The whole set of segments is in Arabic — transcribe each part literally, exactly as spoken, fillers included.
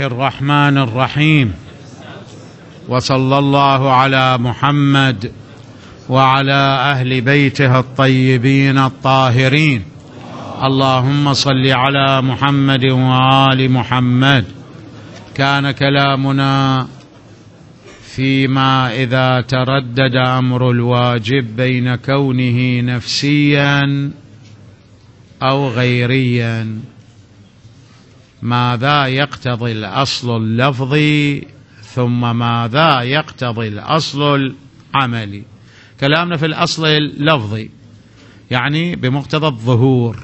الرحمن الرحيم، وصلى الله على محمد وعلى أهل بيته الطيبين الطاهرين. اللهم صل على محمد وآل محمد. كان كلامنا فيما إذا تردد أمر الواجب بين كونه نفسيا أو غيريا، ماذا يقتضي الأصل اللفظي ثم ماذا يقتضي الأصل العملي. كلامنا في الأصل اللفظي يعني بمقتضى الظهور.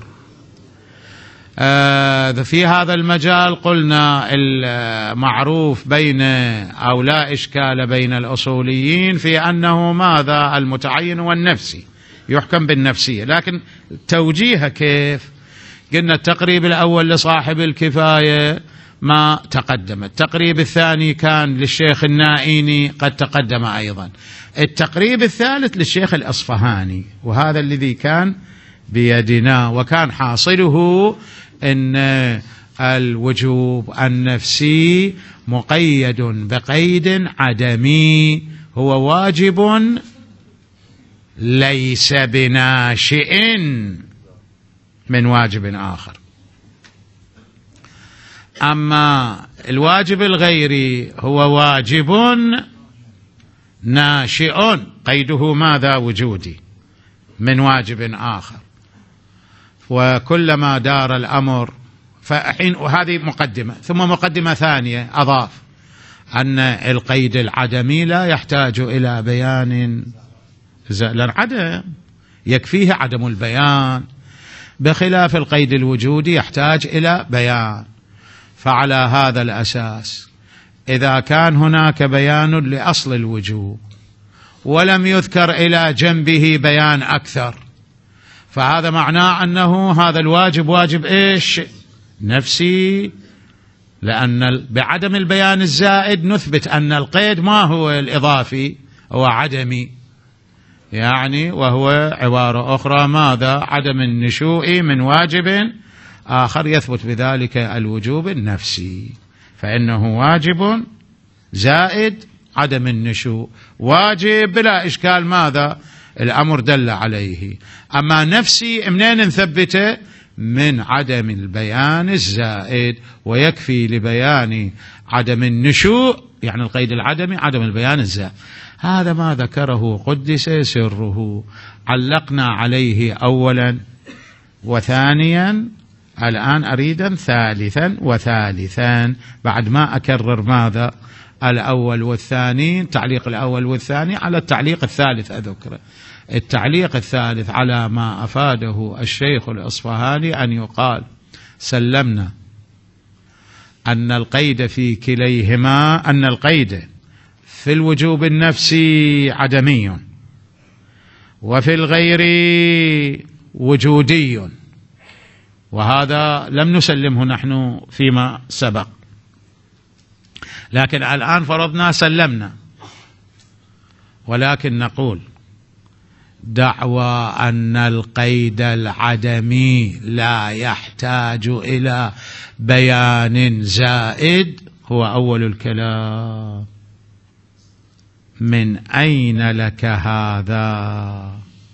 آه في هذا المجال قلنا المعروف بين أو لا إشكال بين الأصوليين في أنه ماذا المتعين والنفسي يحكم بالنفسية، لكن توجيهه كيف؟ قلنا التقريب الأول لصاحب الكفاية ما تقدم، التقريب الثاني كان للشيخ النائيني قد تقدم أيضا، التقريب الثالث للشيخ الأصفهاني، وهذا الذي كان بيدنا. وكان حاصله أن الوجوب النفسي مقيد بقيد عدمي، هو واجب ليس بناشئ من واجب آخر. أما الواجب الغيري هو واجب ناشئ، قيده ماذا؟ وجودي من واجب آخر. وكلما دار الأمر فحين، وهذه مقدمة، ثم مقدمة ثانية أضاف أن القيد العدمي لا يحتاج إلى بيان، لأن عدم يكفيه عدم البيان، بخلاف القيد الوجودي يحتاج إلى بيان. فعلى هذا الأساس إذا كان هناك بيان لأصل الوجوب ولم يذكر إلى جنبه بيان أكثر، فهذا معناه أنه هذا الواجب واجب إيش؟ نفسي، لأن بعدم البيان الزائد نثبت أن القيد ما هو الإضافي، هو عدمي، يعني وهو عبارة أخرى ماذا؟ عدم النشوء من واجب آخر، يثبت بذلك الوجوب النفسي، فإنه واجب زائد عدم النشوء، واجب بلا إشكال ماذا؟ الأمر دل عليه. أما نفسي منين نثبته؟ من عدم البيان الزائد، ويكفي لبيان عدم النشوء يعني القيد العدمي عدم البيان الزائد. هذا ما ذكره قدس سره، علقنا عليه أولا وثانيا، الآن أريدا ثالثا وثالثا، بعد ما أكرر ماذا؟ الأول والثاني، تعليق الأول والثاني على التعليق الثالث أذكره. التعليق الثالث على ما أفاده الشيخ الأصفهاني أن يقال سلمنا أن القيد في كليهما، أن القيد في الوجوب النفسي عدمي وفي الغير وجودي، وهذا لم نسلمه نحن فيما سبق، لكن الآن فرضنا سلمنا، ولكن نقول دعوى أن القيد العدمي لا يحتاج إلى بيان زائد هو أول الكلام. من أين لك هذا؟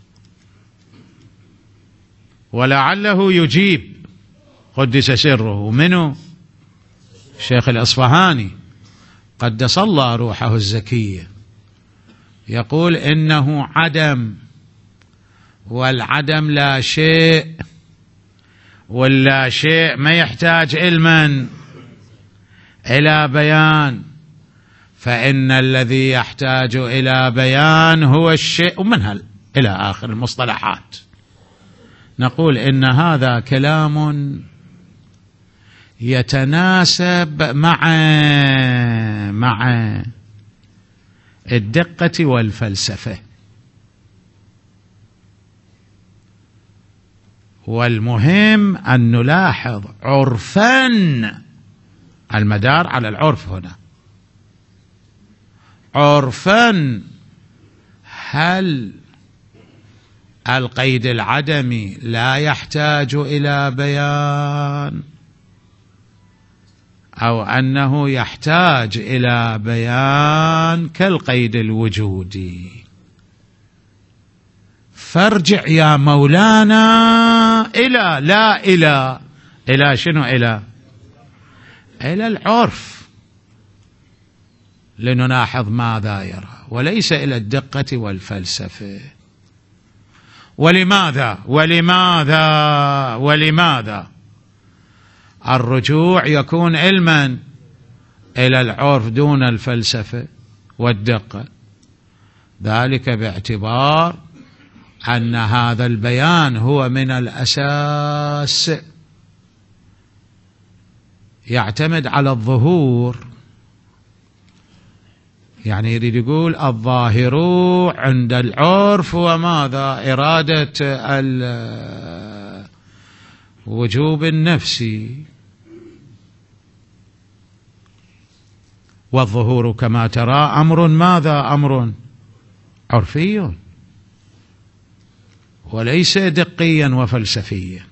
ولعله يجيب قدس سره منه الشيخ الأصفهاني قدس الله روحه الزكية، يقول إنه عدم، والعدم لا شيء، واللا شيء ما يحتاج علما إلى بيان، فإن الذي يحتاج إلى بيان هو الشيء، ومنها إلى آخر المصطلحات. نقول إن هذا كلام يتناسب مع مع الدقة والفلسفة، والمهم أن نلاحظ عرفا، المدار على العرف هنا، عرفا هل القيد العدمي لا يحتاج إلى بيان أو أنه يحتاج إلى بيان كالقيد الوجودي. فارجع يا مولانا إلى لا إلى إلى شنو إلى إلى العرف لنلاحظ ماذا يرى، وليس إلى الدقة والفلسفة. ولماذا ولماذا ولماذا الرجوع يكون علما إلى العرف دون الفلسفة والدقة؟ ذلك باعتبار أن هذا البيان هو من الأساس يعتمد على الظهور. يعني يريد يقول الظاهر عند العرف وماذا؟ إرادة الوجوب النفسي، والظهور كما ترى أمر ماذا؟ أمر عرفي وليس دقيا وفلسفيا.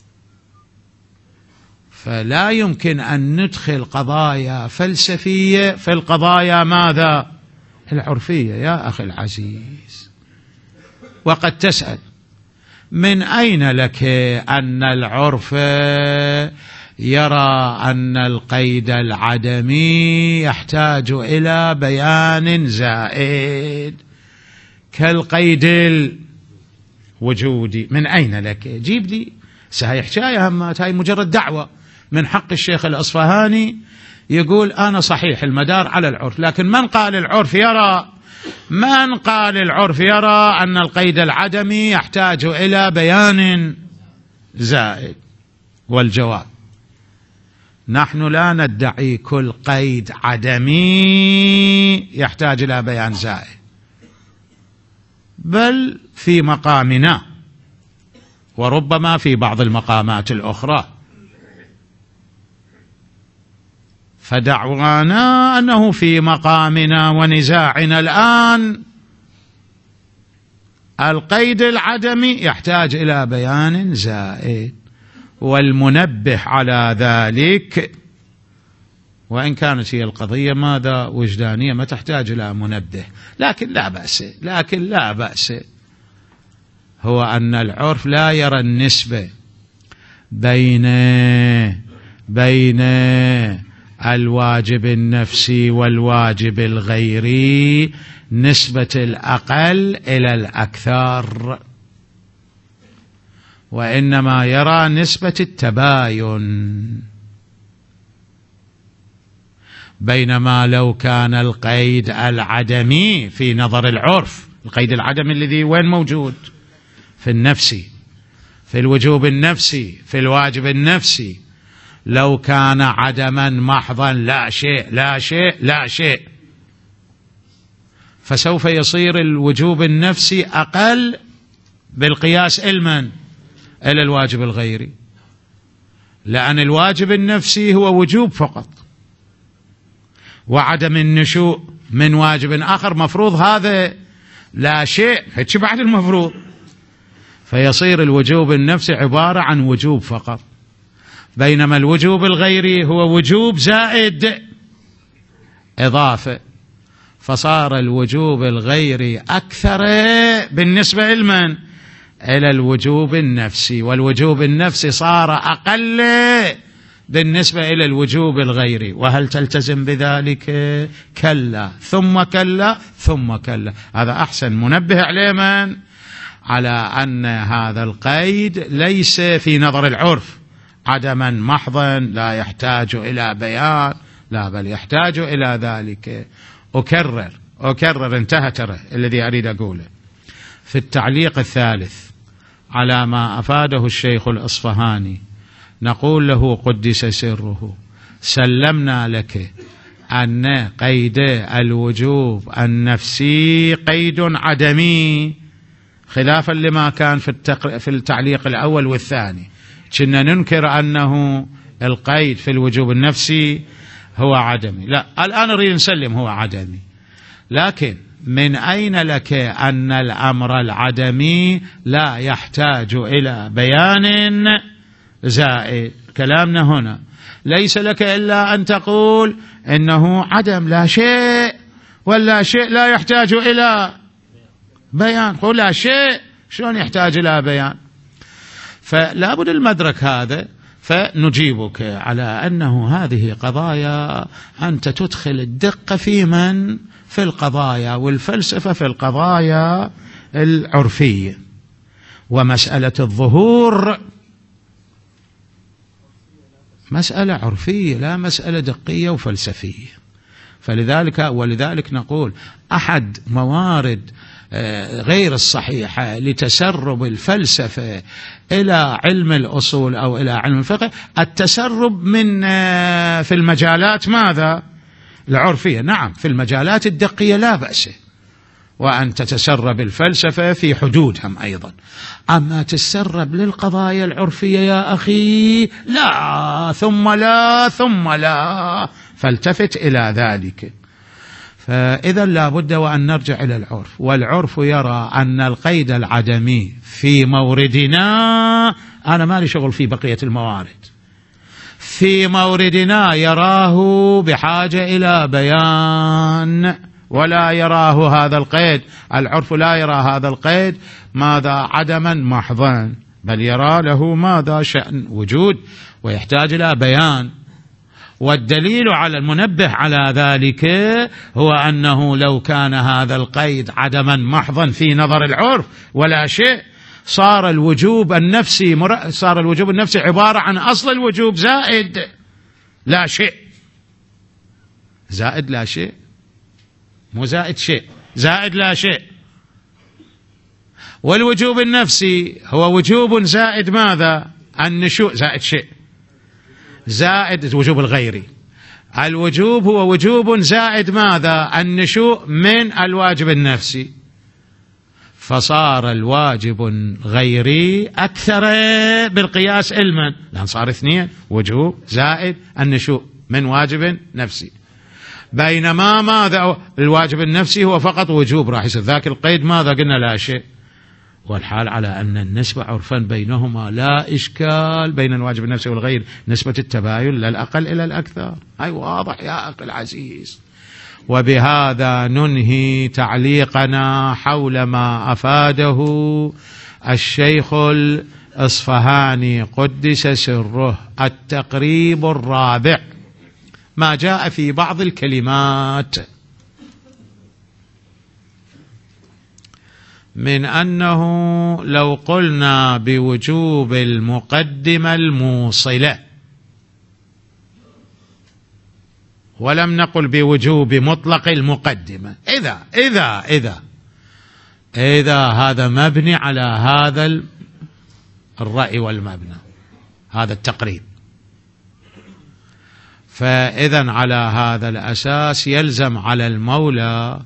فلا يمكن أن ندخل قضايا فلسفية في القضايا ماذا؟ العرفية يا أخي العزيز. وقد تسأل من أين لك أن العرف يرى أن القيد العدمي يحتاج إلى بيان زائد كالقيد الوجودي؟ من أين لك؟ جيب لي. سهي حكاية همات، هاي مجرد دعوة من حق الشيخ الأصفهاني يقول أنا صحيح المدار على العرف، لكن من قال العرف يرى من قال العرف يرى أن القيد العدمي يحتاج إلى بيان زائد؟ والجواب نحن لا ندعي كل قيد عدمي يحتاج إلى بيان زائد، بل في مقامنا وربما في بعض المقامات الأخرى. فدعوانا أنه في مقامنا ونزاعنا الآن القيد العدمي يحتاج إلى بيان زائد، والمنبه على ذلك، وإن كانت هي القضية ماذا؟ وجدانية، ما تحتاج إلى منبه، لكن لا بأس لكن لا بأس هو أن العرف لا يرى النسبة بين بين الواجب النفسي والواجب الغيري نسبة الأقل إلى الأكثر، وإنما يرى نسبة التباين. بينما لو كان القيد العدمي في نظر العرف، القيد العدمي الذي وين موجود؟ في النفسي، في الوجوب النفسي، في الواجب النفسي. لو كان عدما محضا، لا شيء لا شيء لا شيء، فسوف يصير الوجوب النفسي أقل بالقياس إلمن إلى الواجب الغيري، لأن الواجب النفسي هو وجوب فقط، وعدم النشوء من واجب آخر مفروض هذا لا شيء، هيك بعد المفروض. فيصير الوجوب النفسي عبارة عن وجوب فقط، بينما الوجوب الغيري هو وجوب زائد إضافة، فصار الوجوب الغيري أكثر بالنسبة لمن؟ إلى الوجوب النفسي، والوجوب النفسي صار أقل بالنسبة إلى الوجوب الغيري. وهل تلتزم بذلك؟ كلا ثم كلا ثم كلا. هذا أحسن منبه عليه من؟ على أن هذا القيد ليس في نظر العرف عدما محضا لا يحتاج إلى بيان، لا بل يحتاج إلى ذلك. أكرر أكرر انتهى ترى الذي أريد أقوله. في التعليق الثالث على ما أفاده الشيخ الأصفهاني نقول له قدس سره: سلمنا لك أن قيد الوجوب النفسي قيد عدمي، خلافا لما كان في, التق... في التعليق الأول والثاني، كنا ننكر أنه القيد في الوجوب النفسي هو عدمي. لا، الآن نريد نسلم هو عدمي، لكن من أين لك أن الأمر العدمي لا يحتاج إلى بيان زائد؟ كلامنا هنا ليس لك إلا أن تقول إنه عدم لا شيء، ولا شيء لا يحتاج إلى بيان. قل لا شيء شلون يحتاج إلى بيان؟ فلا بد المدرك هذا. فنجيبك على أنه هذه قضايا أنت تدخل الدقة في من؟ في القضايا والفلسفة في القضايا العرفية. ومسألة الظهور مسألة عرفية لا مسألة دقية وفلسفية. فلذلك ولذلك نقول أحد موارد غير الصحيحة لتسرب الفلسفة إلى علم الأصول أو إلى علم الفقه التسرب من في المجالات ماذا؟ العرفية. نعم في المجالات الدقية لا بأس، وأن تتسرب الفلسفة في حدودهم أيضا. أما تتسرب للقضايا العرفية يا أخي لا، ثم لا ثم لا، فالتفت إلى ذلك. فإذا لا بد وأن نرجع إلى العرف، والعرف يرى أن القيد العدمي في موردنا، أنا ما لي شغل في بقية الموارد، في موردنا يراه بحاجة إلى بيان، ولا يراه هذا القيد، العرف لا يرى هذا القيد ماذا؟ عدما محضا، بل يرى له ماذا؟ شأن وجود ويحتاج إلى بيان. والدليل على المنبه على ذلك هو أنه لو كان هذا القيد عدما محضا في نظر العرف ولا شيء، صار الوجوب النفسي مر... صار الوجوب النفسي عبارة عن أصل الوجوب زائد لا شيء. زائد لا شيء، مو زائد شيء، زائد لا شيء. والوجوب النفسي هو وجوب زائد ماذا؟ النشوء زائد شيء، زائد الوجوب الغيري. الوجوب هو وجوب زائد ماذا؟ النشوء من الواجب النفسي. فصار الواجب غيري أكثر بالقياس علما، لأن صار اثنين، وجوب زائد النشوء من واجب نفسي. بينما ماذا؟ الواجب النفسي هو فقط وجوب، راح يصير ذاك القيد ماذا؟ قلنا لا شيء. والحال على أن النسبة عرفا بينهما لا إشكال، بين الواجب النفسي والغير نسبة التباين للأقل إلى الأكثر. أي واضح يا أخي العزيز. وبهذا ننهي تعليقنا حول ما أفاده الشيخ الإصفهاني قدس سره، التقريب الرابع، ما جاء في بعض الكلمات من أنه لو قلنا بوجوب المقدمة الموصلة ولم نقل بوجوب مطلق المقدمة، إذا إذا إذا إذا هذا مبني على هذا الرأي والمبنى، هذا التقريب. فإذا على هذا الأساس يلزم على المولى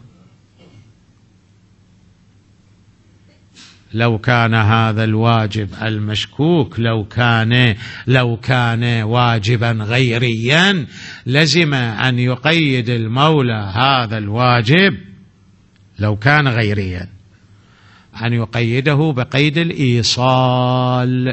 لو كان هذا الواجب المشكوك لو كان لو كان واجبا غيريا لزم أن يقيد المولى هذا الواجب، لو كان غيريا أن يقيده بقيد الإيصال.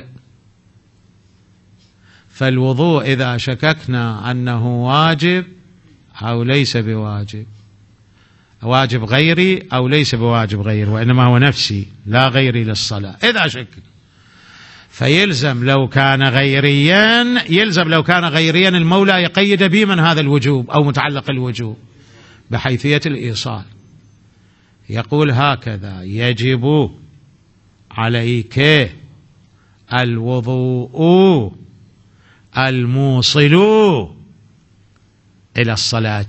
فالوضوء إذا شككنا أنه واجب أو ليس بواجب، واجب غيري أو ليس بواجب غيري، وإنما هو نفسي لا غيري للصلاة، إذا شك فيلزم لو كان غيريا يلزم لو كان غيريا المولى يقيد بمن هذا الوجوب أو متعلق الوجوب بحيثية الإيصال. يقول هكذا: يجب عليك الوضوء الموصل إلى الصلاة،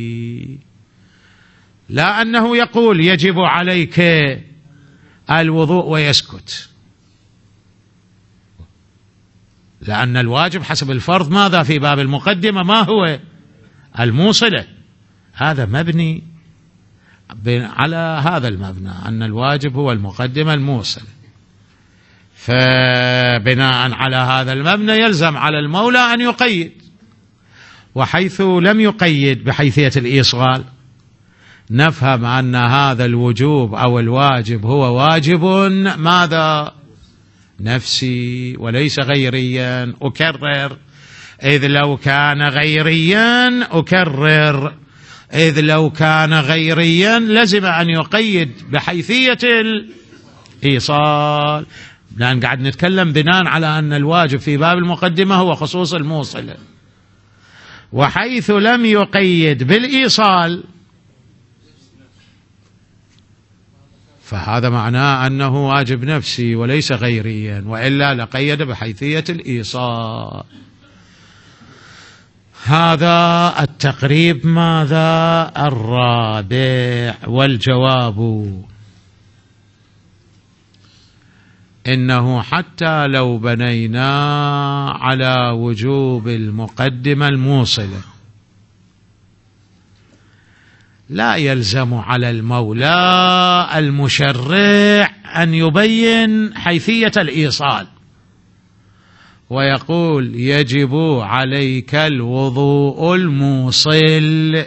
لا أنه يقول يجب عليك الوضوء ويسكت، لأن الواجب حسب الفرض ماذا في باب المقدمة؟ ما هو؟ الموصلة. هذا مبني على هذا المبنى أن الواجب هو المقدمة الموصلة. فبناء على هذا المبنى يلزم على المولى أن يقيد، وحيث لم يقيد بحيثية الإيصال نفهم أن هذا الوجوب أو الواجب هو واجب ماذا؟ نفسي وليس غيريا. أكرر: إذ لو كان غيريا أكرر، إذ لو كان غيريا لزم أن يقيد بحيثية الإيصال، لأن قاعد نتكلم بناء على أن الواجب في باب المقدمة هو خصوص الموصلة، وحيث لم يقيد بالإيصال فهذا معناه أنه واجب نفسي وليس غيريا، وإلا لقيد بحيثية الإيصال. هذا التقريب ماذا؟ الرابع. والجواب إنه حتى لو بنينا على وجوب المقدمة الموصلة لا يلزم على المولى المشرع أن يبين حيثية الإيصال ويقول يجب عليك الوضوء الموصل،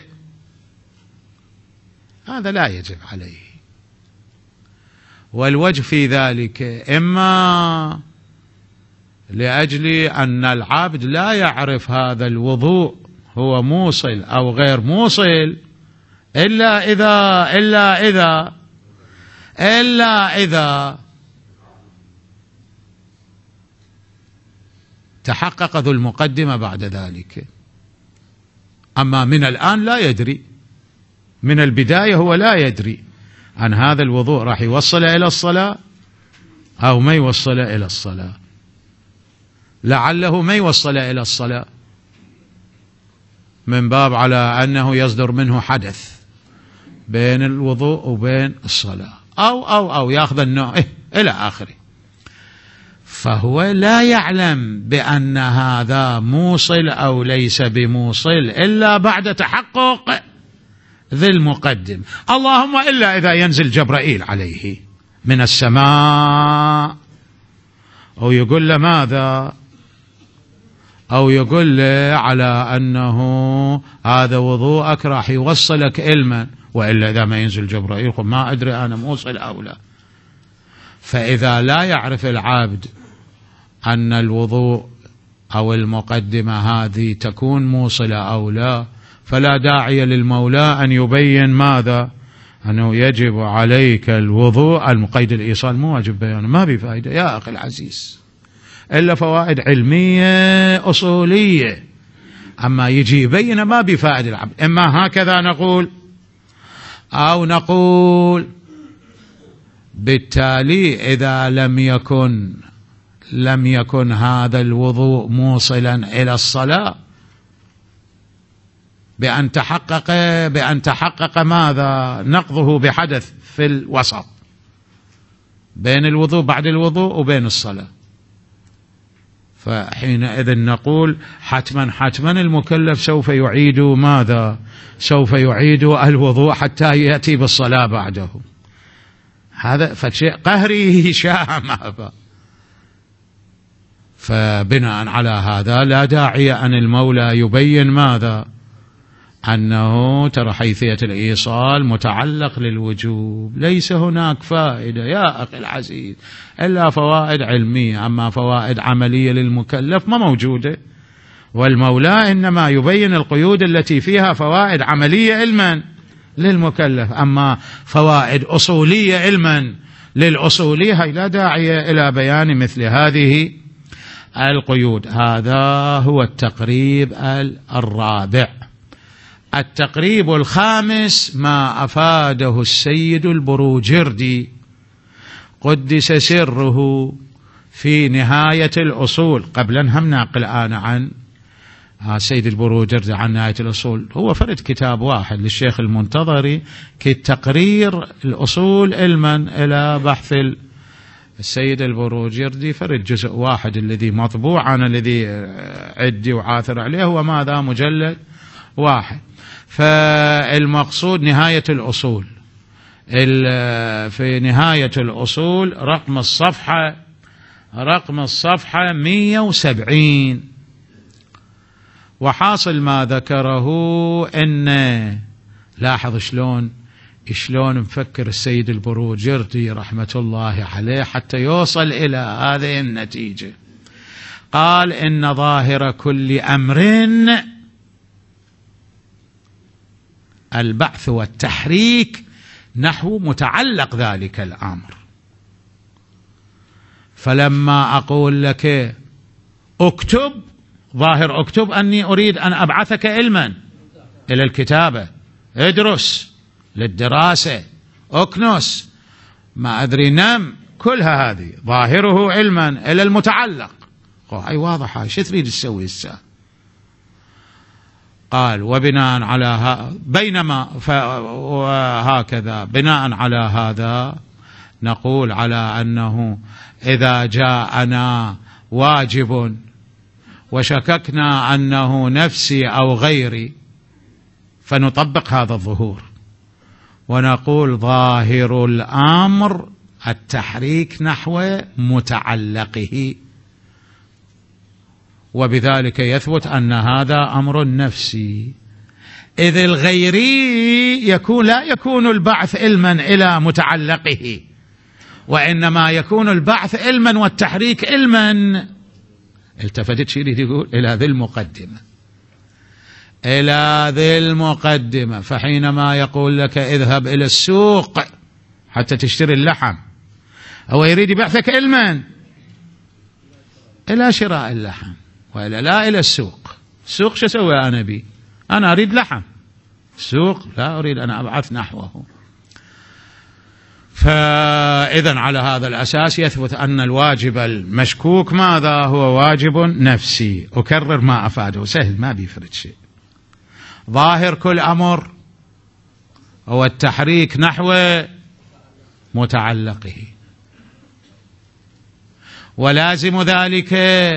هذا لا يجب عليه. والوجه في ذلك إما لأجل أن العبد لا يعرف هذا الوضوء هو موصل أو غير موصل إلا إذا إلا إذا إلا إذا تحقق ذو المقدمة بعد ذلك. أما من الآن لا يدري، من البداية هو لا يدري عن هذا الوضوء راح يوصل إلى الصلاة أو ما يوصل إلى الصلاة، لعله ما يوصل إلى الصلاة من باب على أنه يصدر منه حدث بين الوضوء وبين الصلاة، أو أو أو يأخذ النوع إيه إلى آخره، فهو لا يعلم بأن هذا موصل أو ليس بموصل إلا بعد تحقق ذي المقدم، اللهم إلا إذا ينزل جبرائيل عليه من السماء أو يقول له ماذا، أو يقول له على أنه هذا وضوءك راح يوصلك علما، وإلا إذا ما ينزل جبرائيل قل ما أدري أنا موصل أو لا. فإذا لا يعرف العبد أن الوضوء أو المقدمة هذه تكون موصلة أو لا، فلا داعي للمولى أن يبين ماذا؟ أنه يجب عليك الوضوء المقيد الإيصال، مو واجب بيانه، ما بفائدة يا أخي العزيز إلا فوائد علمية أصولية، أما يجي يبين ما بفائدة العبد. إما هكذا نقول أو نقول بالتالي إذا لم يكن لم يكن هذا الوضوء موصلا إلى الصلاة بأن تحقق بأن تحقق ماذا؟ نقضه بحدث في الوسط بين الوضوء بعد الوضوء وبين الصلاة، فحينئذ نقول حتما حتما المكلف سوف يعيد ماذا؟ سوف يعيد الوضوء حتى يأتي بالصلاة بعده. هذا فشيء قهري شاء ما أبى. فبناء على هذا لا داعي أن المولى يبين ماذا؟ أنه ترى حيثية الإيصال متعلق للوجوب، ليس هناك فائدة يا أخي العزيز إلا فوائد علمية، أما فوائد عملية للمكلف ما موجودة، والمولى إنما يبين القيود التي فيها فوائد عملية علما للمكلف، أما فوائد أصولية علما للأصولية هي لا داعي إلى بيان مثل هذه القيود. هذا هو التقريب الرابع. التقريب الخامس ما أفاده السيد البروجردي قدس سره في نهاية الأصول. قبل أن هم ناقل أنا عن السيد البروجردي عن نهاية الأصول، هو فرد كتاب واحد للشيخ المنتظري كتقرير الأصول علما إلى بحث السيد البروجردي، فرد جزء واحد الذي مطبوع، أنا الذي عدي وعاثر عليه هو ماذا؟ مجلد واحد. فالمقصود نهاية الأصول، في نهاية الأصول رقم الصفحة رقم الصفحة مئة وسبعين. وحاصل ما ذكره إن لاحظ شلون شلون مفكر السيد البروجردي رحمة الله عليه حتى يوصل إلى هذه النتيجة. قال إن ظاهر كل أمر البعث والتحريك نحو متعلق ذلك الأمر. فلما أقول لك اكتب، ظاهر اكتب أني أريد أن أبعثك علما إلى الكتابة، ادرس للدراسة، اكنس، ما أدري، نم، كلها هذه ظاهره علما إلى المتعلق. أي واضحة، شو تريد تسوي الساعة؟ قال وبناء على ها بينما وهكذا بناء على هذا نقول على أنه إذا جاءنا واجب وشككنا أنه نفسي أو غيري فنطبق هذا الظهور ونقول ظاهر الأمر التحريك نحو متعلقه، وبذلك يثبت أن هذا أمر نفسي. إذ الغيري يكون لا يكون البعث علما إلى متعلقه، وإنما يكون البعث علما والتحريك علما. التفتت شيء يقول إلى ذي المقدمة، إلى ذي المقدمة. فحينما يقول لك اذهب إلى السوق حتى تشتري اللحم، هو يريد يبعثك علما إلى شراء اللحم وإلا لا إلى السوق. السوق شو أسوي أنا بي؟ أنا أريد لحم، السوق لا أريد أن أبعث نحوه. فإذا على هذا الأساس يثبت أن الواجب المشكوك ماذا هو؟ واجب نفسي. أكرر ما أفاده، سهل ما بيفرد شيء. ظاهر كل أمر هو التحريك نحو متعلقه، ولازم ذلك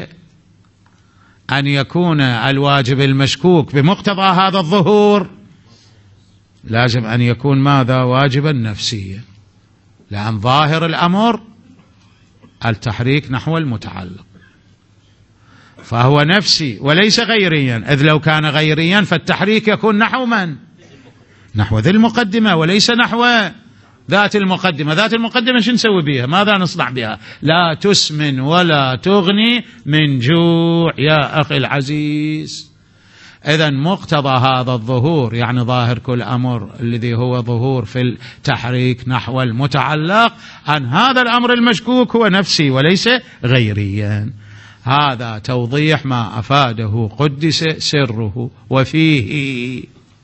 أن يكون الواجب المشكوك بمقتضى هذا الظهور لازم أن يكون ماذا؟ واجبا نفسيا، لأن ظاهر الأمر التحريك نحو المتعلق، فهو نفسي وليس غيريا. إذ لو كان غيريا فالتحريك يكون نحو من؟ نحو ذي المقدمة وليس نحو ذات المقدمة. ذات المقدمة شو نسوي بها؟ ماذا نصنع بها؟ لا تسمن ولا تغني من جوع يا أخي العزيز. إذن مقتضى هذا الظهور يعني ظاهر كل أمر الذي هو ظهور في التحريك نحو المتعلق أن هذا الأمر المشكوك هو نفسي وليس غيريا. هذا توضيح ما أفاده قدس سره. وفيه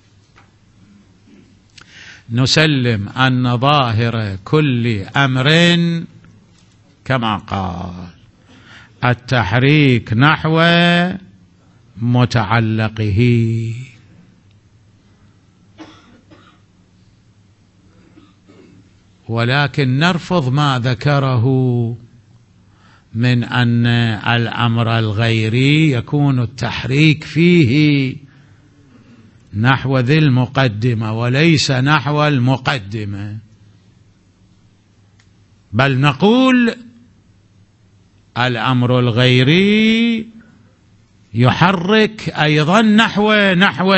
نسلم أن ظاهر كل أمر كما قال التحريك نحو متعلقه، ولكن نرفض ما ذكره من أن الأمر الغيري يكون التحريك فيه نحو ذي المقدمة وليس نحو المقدمة، بل نقول الأمر الغيري يحرك أيضا نحو نحو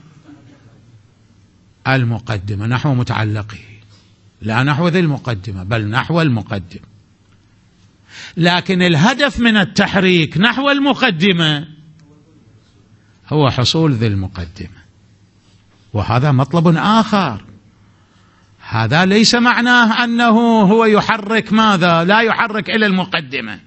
المقدمة، نحو متعلقه، لا نحو ذي المقدمة بل نحو المقدمة. لكن الهدف من التحريك نحو المقدمة هو حصول ذي المقدمة، وهذا مطلب آخر. هذا ليس معناه أنه هو يحرك ماذا؟ لا يحرك إلى المقدمة،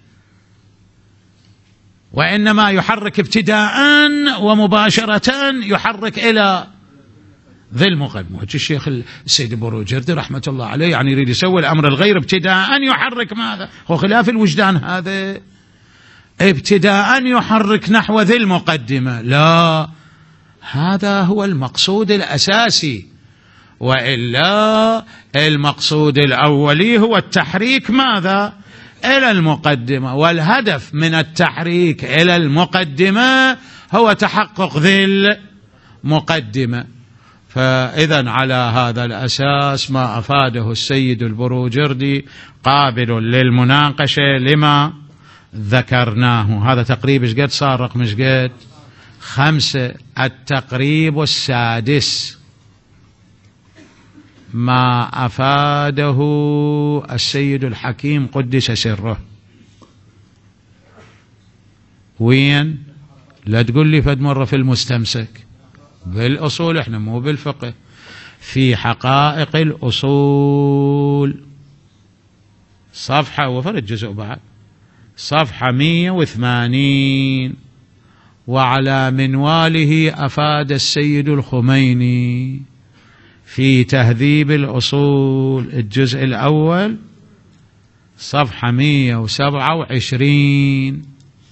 وإنما يحرك ابتداء ومباشرة يحرك إلى ذي المقدمة. الشيخ السيد البروجردي رحمة الله عليه يعني يريد يسوي الأمر الغير ابتداء يحرك ماذا؟ هو خلاف الوجدان هذا، ابتداء يحرك نحو ذي المقدمة، لا، هذا هو المقصود الأساسي. وإلا المقصود الأولي هو التحريك ماذا؟ إلى المقدمة، والهدف من التحريك إلى المقدمة هو تحقق ذي المقدمة. فإذا على هذا الأساس ما أفاده السيد البروجردي قابل للمناقشة لما ذكرناه. هذا تقريب ايش قد صار؟ رقم ايش قد؟ خمسة. التقريب السادس ما أفاده السيد الحكيم قدس سره. وين؟ لا تقول لي فد مرة في المستمسك، بالأصول احنا مو بالفقه. في حقائق الأصول صفحة وفرد جزء بعد، صفحة مئة وثمانين. وعلى منواله أفاد السيد الخميني في تهذيب الأصول الجزء الأول صفحة مئة وسبعة وعشرين.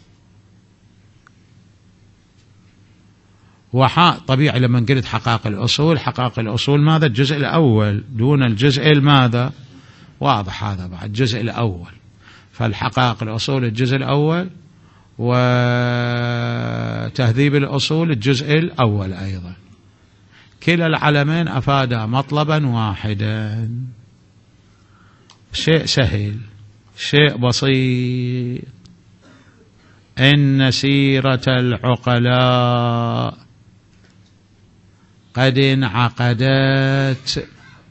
وحا طبيعي لما قلت حقائق الأصول، حقائق الأصول ماذا؟ الجزء الأول دون الجزء الماذا؟ واضح هذا بعد الجزء الأول. فالحقائق الأصول الجزء الأول، وتهذيب الأصول الجزء الأول أيضا. كلا العلمين أفادا مطلبا واحدا. شيء سهل، شيء بسيط. إن سيرة العقلاء قد انعقدت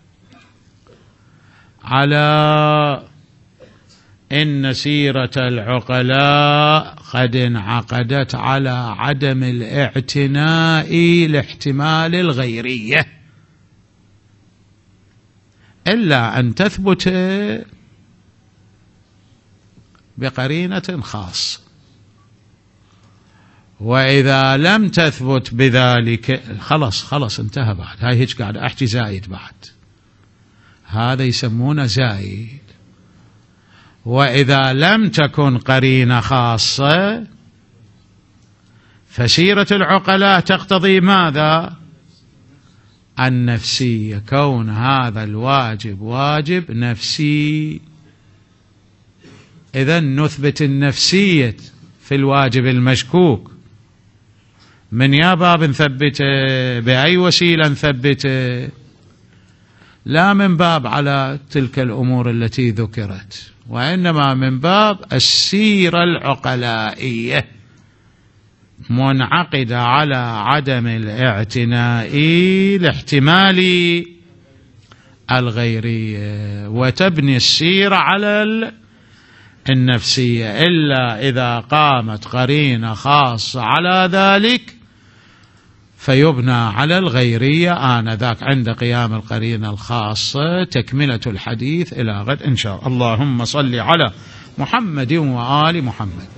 على إن سيرة العقلاء قد انعقدت على عدم الاعتناء لاحتمال الغيرية، إلا أن تثبت بقرينة خاصة. وإذا لم تثبت بذلك خلص خلص انتهى. بعد هاي هيك قاعد أحكي زايد، بعد هذا يسمونه زايد. وإذا لم تكن قرينة خاصة فسيرة العقلاء تقتضي ماذا؟ النفسية، كون هذا الواجب واجب نفسي. إذن نثبت النفسية في الواجب المشكوك. من يا باب نثبته؟ بأي وسيلة نثبته؟ لا من باب على تلك الأمور التي ذكرت، وإنما من باب السيرة العقلائية منعقدة على عدم الاعتناء لاحتمال الغيرية، وتبني السيرة على النفسية، إلا إذا قامت قرينة خاصة على ذلك فيبنى على الغيرية آنذاك عند قيام القرينة الخاصة. تكملة الحديث إلى غد إن شاء الله. اللهم صل على محمد وآل محمد.